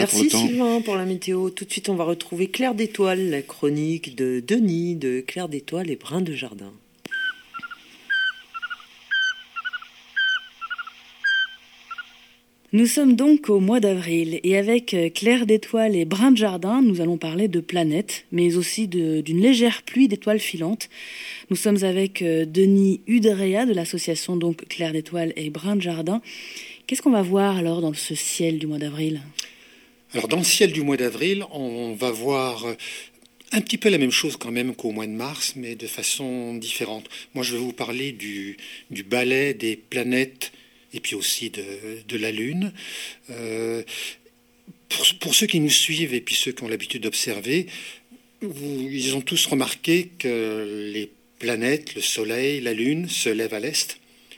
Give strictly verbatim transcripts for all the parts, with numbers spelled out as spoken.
Merci Sylvain pour la météo. Tout de suite, on va retrouver Claire d'Étoile, la chronique de Denis de Claire d'Étoile et Brins de Jardin. Nous sommes donc au mois d'avril et avec Claire d'Étoile et Brins de Jardin, nous allons parler de planètes, mais aussi de, d'une légère pluie d'étoiles filantes. Nous sommes avec Denis Udrea de l'association donc Claire d'Étoile et Brins de Jardin. Qu'est-ce qu'on va voir alors dans ce ciel du mois d'avril ? Alors dans le ciel du mois d'avril, on va voir un petit peu la même chose quand même qu'au mois de mars, mais de façon différente. Moi, je vais vous parler du, du ballet des planètes et puis aussi de, de la Lune. Euh, pour, pour ceux qui nous suivent et puis ceux qui ont l'habitude d'observer, vous, ils ont tous remarqué que les planètes, le Soleil, la Lune, se lèvent à l'est,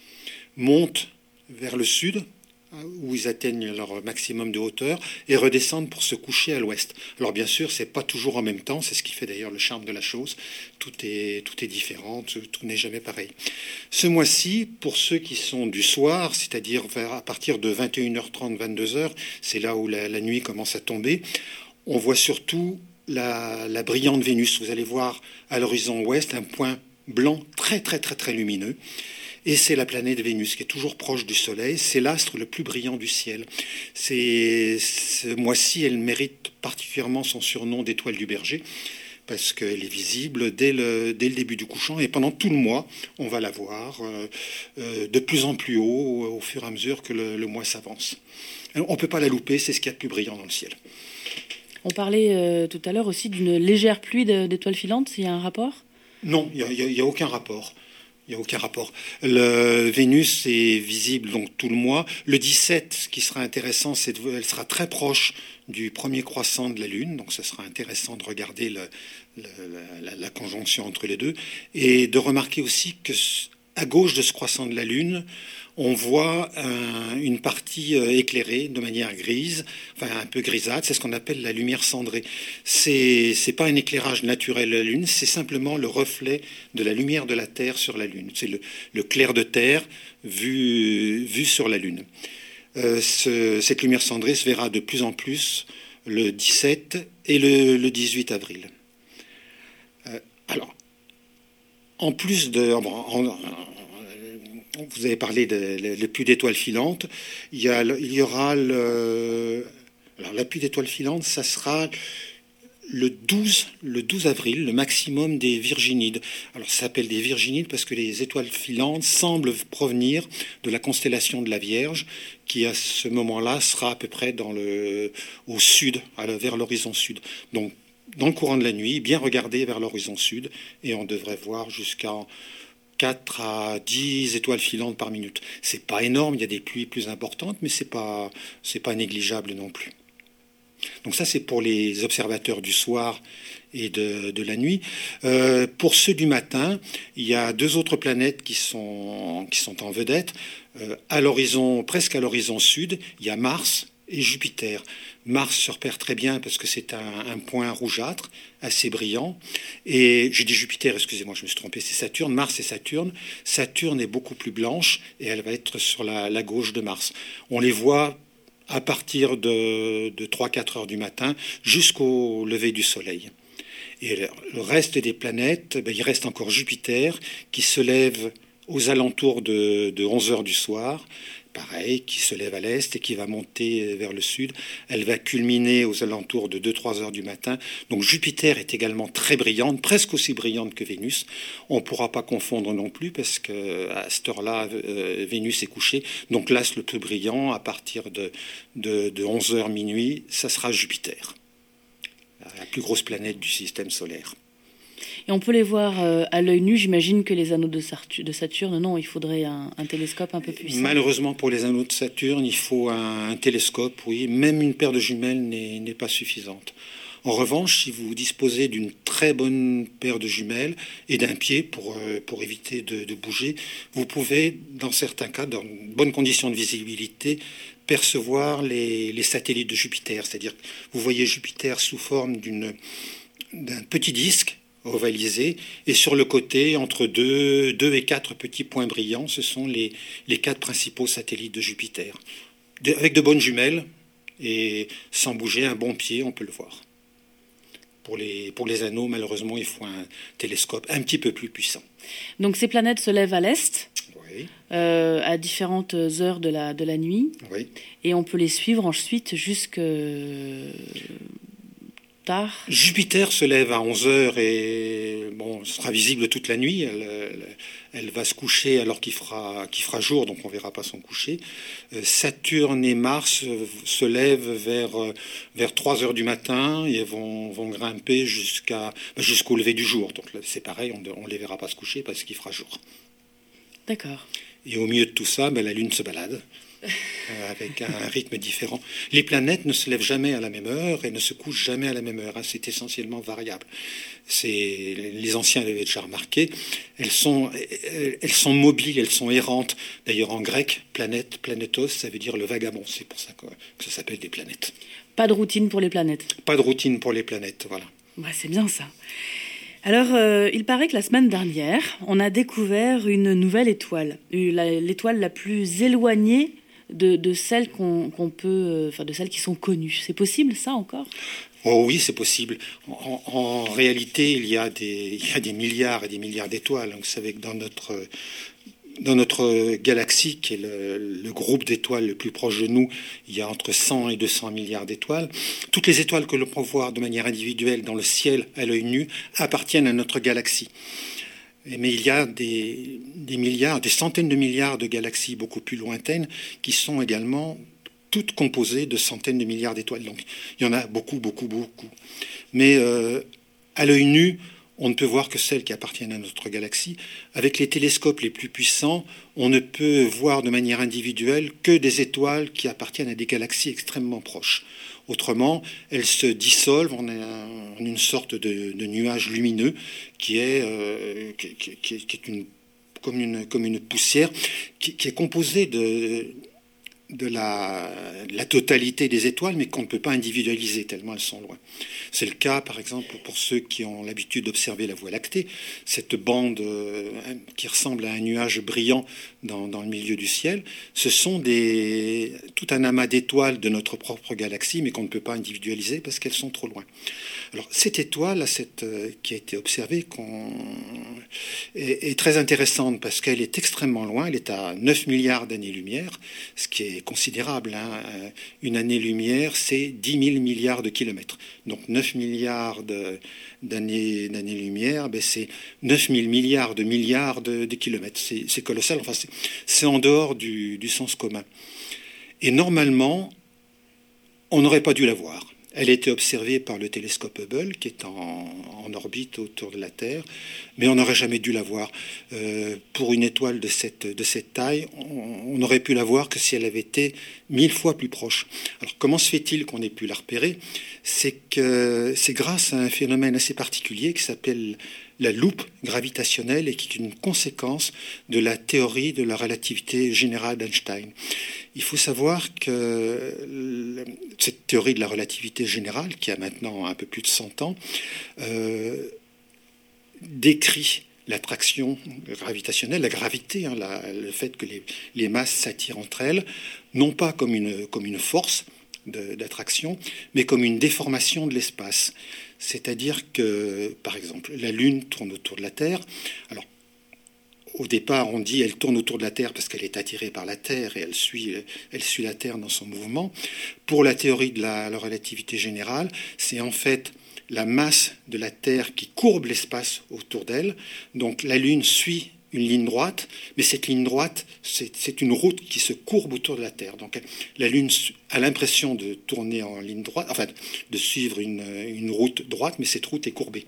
montent vers le sud, où ils atteignent leur maximum de hauteur, et redescendent pour se coucher à l'ouest. Alors bien sûr, c'est pas toujours en même temps, c'est ce qui fait d'ailleurs le charme de la chose. Tout est, tout est différent, tout, tout n'est jamais pareil. Ce mois-ci, pour ceux qui sont du soir, c'est-à-dire vers, à partir de vingt et une heures trente, vingt-deux heures, c'est là où la, la nuit commence à tomber, on voit surtout la, la brillante Vénus. Vous allez voir à l'horizon ouest un point blanc très très très très lumineux. Et c'est la planète Vénus qui est toujours proche du Soleil. C'est l'astre le plus brillant du ciel. C'est, ce mois-ci, elle mérite particulièrement son surnom d'étoile du berger parce qu'elle est visible dès le, dès le début du couchant. Et pendant tout le mois, on va la voir euh, euh, de plus en plus haut au fur et à mesure que le, le mois s'avance. On ne peut pas la louper, c'est ce qu'il y a de plus brillant dans le ciel. On parlait euh, tout à l'heure aussi d'une légère pluie de, d'étoiles filantes. Il y a un rapport ? Non, il n'y a, a, a aucun rapport. Il n'y a aucun rapport. Le Vénus est visible donc tout le mois. Le dix-sept, ce qui sera intéressant, c'est qu'elle sera très proche du premier croissant de la Lune. Donc ce sera intéressant de regarder le, le, la, la conjonction entre les deux. Et de remarquer aussi que à gauche de ce croissant de la Lune, on voit un, une partie euh, éclairée de manière grise, enfin un peu grisâtre, c'est ce qu'on appelle la lumière cendrée. C'est, c'est pas un éclairage naturel de la Lune, c'est simplement le reflet de la lumière de la Terre sur la Lune. C'est le, le clair de Terre vu, vu sur la Lune. Euh, ce, cette lumière cendrée se verra de plus en plus le dix-sept et le, le dix-huit avril. Euh, alors, en plus de... Bon, en, en, vous avez parlé de, de, de pluie d'étoiles filantes. Il y, a, il y aura le, alors la pluie d'étoiles filantes, ça sera le douze, le douze avril, le maximum des Virginides. Alors ça s'appelle des Virginides parce que les étoiles filantes semblent provenir de la constellation de la Vierge, qui à ce moment-là sera à peu près dans le, au sud, vers l'horizon sud. Donc dans le courant de la nuit, bien regarder vers l'horizon sud, et on devrait voir jusqu'à quatre à dix étoiles filantes par minute. C'est pas énorme, il y a des pluies plus importantes, mais c'est pas, c'est pas négligeable non plus. Donc ça, c'est pour les observateurs du soir et de, de la nuit. Euh, pour ceux du matin, il y a deux autres planètes qui sont, qui sont en vedette. Euh, à l'horizon, presque à l'horizon sud, il y a Mars et Jupiter. Mars se repère très bien parce que c'est un, un point rougeâtre, assez brillant. Et j'ai dit Jupiter, excusez-moi, je me suis trompé, c'est Saturne. Mars et Saturne. Saturne est beaucoup plus blanche et elle va être sur la, la gauche de Mars. On les voit à partir de, de trois à quatre heures du matin jusqu'au lever du Soleil. Et le reste des planètes, ben, il reste encore Jupiter qui se lève aux alentours de, de onze heures du soir. Pareil, qui se lève à l'est et qui va monter vers le sud. Elle va culminer aux alentours de deux à trois heures du matin. Donc Jupiter est également très brillante, presque aussi brillante que Vénus. On ne pourra pas confondre non plus parce qu'à cette heure-là, euh, Vénus est couchée. Donc l'astre le plus brillant, à partir de, de, de onze heures minuit, ça sera Jupiter, la plus grosse planète du système solaire. Et on peut les voir euh, à l'œil nu. J'imagine que les anneaux de, Sartu- de Saturne, non, il faudrait un, un télescope un peu puissant. Malheureusement, pour les anneaux de Saturne, il faut un, un télescope, oui. Même une paire de jumelles n'est, n'est pas suffisante. En revanche, si vous disposez d'une très bonne paire de jumelles et d'un pied pour, euh, pour éviter de, de bouger, vous pouvez, dans certains cas, dans de bonnes conditions de visibilité, percevoir les, les satellites de Jupiter. C'est-à-dire que vous voyez Jupiter sous forme d'une, d'un petit disque ovalisé, et sur le côté, entre deux, deux et quatre petits points brillants, ce sont les, les quatre principaux satellites de Jupiter. De, avec de bonnes jumelles et sans bouger un bon pied, on peut le voir. Pour les, pour les anneaux, malheureusement, il faut un télescope un petit peu plus puissant. Donc ces planètes se lèvent à l'est, Oui. euh, à différentes heures de la, de la nuit, Oui. et on peut les suivre ensuite jusque tard. Jupiter se lève à onze heures et bon, sera visible toute la nuit. Elle, elle, elle va se coucher alors qu'il fera, qu'il fera jour, donc on ne verra pas son coucher. Euh, Saturne et Mars se lèvent vers, vers trois heures du matin et vont, vont grimper jusqu'à, jusqu'au lever du jour. Donc c'est pareil, on ne les verra pas se coucher parce qu'il fera jour. D'accord. Et au milieu de tout ça, ben, la Lune se balade. Avec un rythme différent. Les planètes ne se lèvent jamais à la même heure et ne se couchent jamais à la même heure. Hein. C'est essentiellement variable. C'est, les anciens l'avaient déjà remarqué. Elles sont, elles sont mobiles, elles sont errantes. D'ailleurs, en grec, planète, planétos, ça veut dire le vagabond. C'est pour ça que, que ça s'appelle des planètes. Pas de routine pour les planètes. Pas de routine pour les planètes, voilà. Ouais, c'est bien ça. Alors, euh, il paraît que la semaine dernière, on a découvert une nouvelle étoile. L'étoile la plus éloignée De, de celles qu'on qu'on peut, enfin de celles qui sont connues. C'est possible, ça, encore ? Oh oui, c'est possible. En, en réalité, il y, a des, il y a des milliards et des milliards d'étoiles. Vous savez que dans notre, dans notre galaxie, qui est le, le groupe d'étoiles le plus proche de nous, il y a entre cent et deux cents milliards d'étoiles. Toutes les étoiles que l'on peut voir de manière individuelle dans le ciel à l'œil nu appartiennent à notre galaxie. Mais il y a des, des milliards, des centaines de milliards de galaxies beaucoup plus lointaines qui sont également toutes composées de centaines de milliards d'étoiles. Donc il y en a beaucoup, beaucoup, beaucoup. Mais euh, à l'œil nu, on ne peut voir que celles qui appartiennent à notre galaxie. Avec les télescopes les plus puissants, on ne peut voir de manière individuelle que des étoiles qui appartiennent à des galaxies extrêmement proches. Autrement, elles se dissolvent en, un, en une sorte de, de nuage lumineux qui est, euh, qui, qui, qui est une, comme, une, comme une poussière qui, qui est composée de, de, la, de la totalité des étoiles, mais qu'on ne peut pas individualiser tellement elles sont loin. C'est le cas, par exemple, pour ceux qui ont l'habitude d'observer la Voie lactée, cette bande euh, qui ressemble à un nuage brillant dans, dans le milieu du ciel. Ce sont des, tout un amas d'étoiles de notre propre galaxie, mais qu'on ne peut pas individualiser parce qu'elles sont trop loin. Alors, cette étoile, cette, euh, qui a été observée, qu'on, est, est très intéressante parce qu'elle est extrêmement loin. Elle est à neuf milliards d'années-lumière, ce qui est considérable. Hein. Une année-lumière, c'est dix mille milliards de kilomètres. Donc, neuf milliards de, d'années, d'années-lumière, ben c'est neuf mille milliards de milliards de, de kilomètres. C'est, c'est colossal. Enfin, c'est, c'est en dehors du, du sens commun. Et normalement, on n'aurait pas dû la voir. Elle a été observée par le télescope Hubble, qui est en, en orbite autour de la Terre, mais on n'aurait jamais dû la voir. Euh, pour une étoile de cette, de cette taille, on n'aurait pu la voir que si elle avait été mille fois plus proche. Alors, comment se fait-il qu'on ait pu la repérer ? C'est que c'est grâce à un phénomène assez particulier qui s'appelle la loupe gravitationnelle et qui est une conséquence de la théorie de la relativité générale d'Einstein. Il faut savoir que cette théorie de la relativité générale, qui a maintenant un peu plus de cent ans, euh, décrit l'attraction gravitationnelle, la gravité, hein, la, le fait que les, les masses s'attirent entre elles, non pas comme une, comme une force de, d'attraction, mais comme une déformation de l'espace. C'est-à-dire que, par exemple, la Lune tourne autour de la Terre. Alors, au départ, on dit elle tourne autour de la Terre parce qu'elle est attirée par la Terre et elle suit, elle suit la Terre dans son mouvement. Pour la théorie de la, la relativité générale, c'est en fait la masse de la Terre qui courbe l'espace autour d'elle. Donc la Lune suit une ligne droite, mais cette ligne droite, c'est, c'est une route qui se courbe autour de la Terre. Donc la Lune a l'impression de tourner en ligne droite, enfin de suivre une, une route droite, mais cette route est courbée.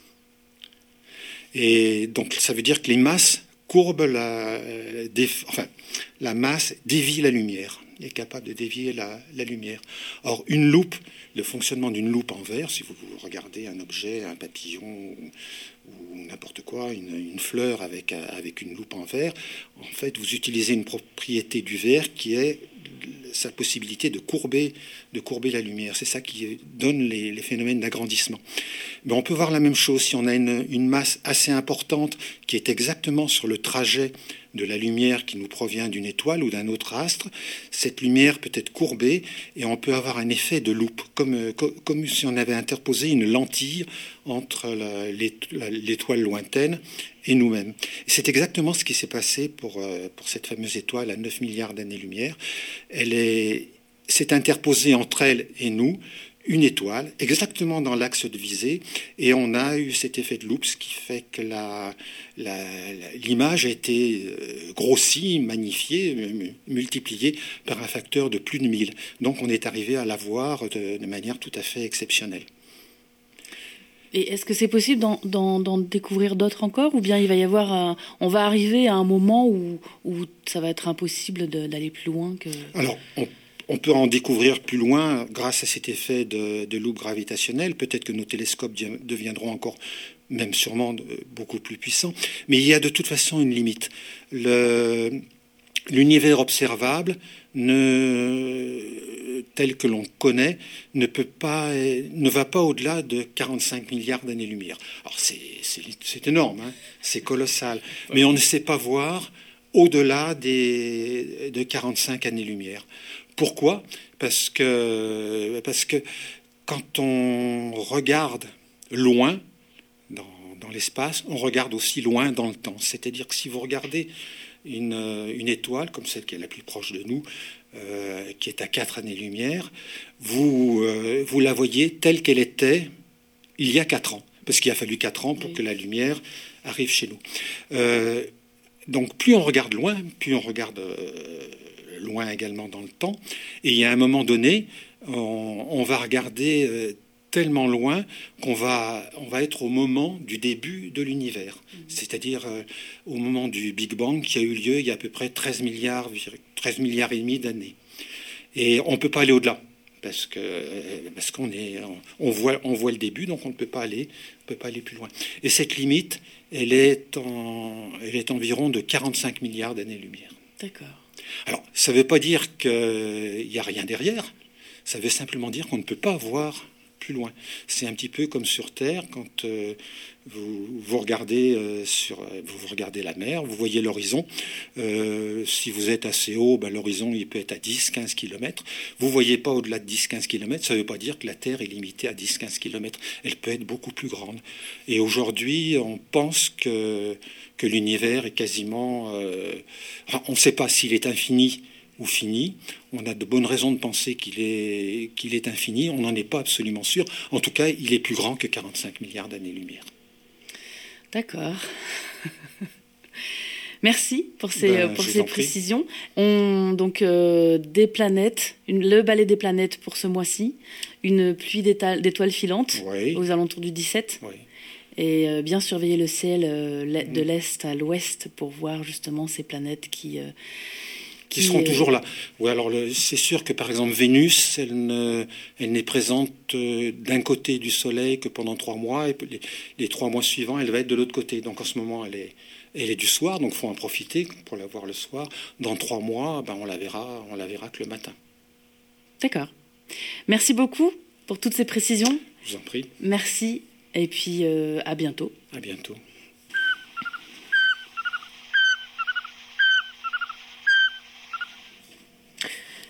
Et donc ça veut dire que les masses courbent la, déf, enfin, la masse dévie la lumière, est capable de dévier la, la lumière. Or, une loupe, le fonctionnement d'une loupe en verre, si vous, vous regardez un objet, un papillon ou, ou n'importe quoi, une, une fleur avec, avec une loupe en verre, en fait, vous utilisez une propriété du verre qui est sa possibilité de courber, de courber la lumière. C'est ça qui donne les, les phénomènes d'agrandissement. Mais on peut voir la même chose si on a une, une masse assez importante qui est exactement sur le trajet de la lumière qui nous provient d'une étoile ou d'un autre astre, cette lumière peut être courbée et on peut avoir un effet de loupe, comme, comme si on avait interposé une lentille entre la, l'étoile lointaine et nous-mêmes. C'est exactement ce qui s'est passé pour, pour cette fameuse étoile à neuf milliards d'années-lumière. Elle est, s'est interposée entre elle et nous une étoile, exactement dans l'axe de visée, et on a eu cet effet de loupe, ce qui fait que la, la, l'image a été grossie, magnifiée, multipliée par un facteur de plus de mille. Donc on est arrivé à la voir de, de manière tout à fait exceptionnelle. Et est-ce que c'est possible d'en, d'en, d'en découvrir d'autres encore, ou bien il va y avoir un, on va arriver à un moment où, où ça va être impossible de, d'aller plus loin que... Alors, on On peut en découvrir plus loin grâce à cet effet de, de loupe gravitationnelle. Peut-être que nos télescopes deviendront encore, même sûrement, beaucoup plus puissants. Mais il y a de toute façon une limite. Le, l'univers observable, ne, tel que l'on connaît, ne peut pas, ne va pas au-delà de quarante-cinq milliards d'années-lumière. Alors c'est, c'est, c'est énorme, hein, c'est colossal. Mais on ne sait pas voir au-delà des, de quarante-cinq années-lumière. Pourquoi ? Parce que, parce que quand on regarde loin dans, dans l'espace, on regarde aussi loin dans le temps. C'est-à-dire que si vous regardez une, une étoile, comme celle qui est la plus proche de nous, euh, qui est à quatre années-lumière, vous, euh, vous la voyez telle qu'elle était il y a quatre ans. Parce qu'il a fallu quatre ans pour que la lumière arrive chez nous. Euh, donc plus on regarde loin, plus on regarde... Euh, loin également dans le temps, et il y a un moment donné, on, on va regarder euh, tellement loin qu'on va, on va être au moment du début de l'univers, mmh. c'est-à-dire euh, au moment du Big Bang qui a eu lieu il y a à peu près treize milliards, treize milliards et demi d'années. Et on ne peut pas aller au-delà, parce, que, parce qu'on est, on voit, on voit le début, donc on ne peut pas aller, on peut pas aller plus loin. Et cette limite, elle est, en, elle est environ de quarante-cinq milliards d'années-lumière. D'accord. Alors, ça ne veut pas dire qu'il n'y a rien derrière, ça veut simplement dire qu'on ne peut pas voir plus loin. C'est un petit peu comme sur Terre, quand euh, vous, vous, regardez, euh, sur, vous regardez la mer, vous voyez l'horizon. Euh, si vous êtes assez haut, ben, l'horizon il peut être à dix à quinze kilomètres. Vous ne voyez pas au-delà de dix à quinze kilomètres, ça ne veut pas dire que la Terre est limitée à dix à quinze kilomètres. Elle peut être beaucoup plus grande. Et aujourd'hui, on pense que, que l'univers est quasiment... Euh, on ne sait pas s'il est infini ou fini. On a de bonnes raisons de penser qu'il est, qu'il est infini. On n'en est pas absolument sûr. En tout cas, il est plus grand que quarante-cinq milliards d'années-lumière. D'accord. Merci pour ces, ben, pour ces précisions. On, donc, euh, des planètes, une, le ballet des planètes pour ce mois-ci, une pluie d'étoiles filantes oui. aux alentours du dix-sept. Oui. Et euh, bien surveiller le ciel euh, de l'est à l'ouest pour voir justement ces planètes qui... Euh, qui seront toujours là. Oui, alors le, c'est sûr que par exemple Vénus, elle, ne, elle n'est présente euh, d'un côté du Soleil que pendant trois mois, et les, les trois mois suivants, elle va être de l'autre côté. Donc en ce moment, elle est, elle est du soir, donc il faut en profiter pour la voir le soir. Dans trois mois, ben, on la verra, on la verra que le matin. D'accord. Merci beaucoup pour toutes ces précisions. Je vous en prie. Merci et puis euh, à bientôt. À bientôt.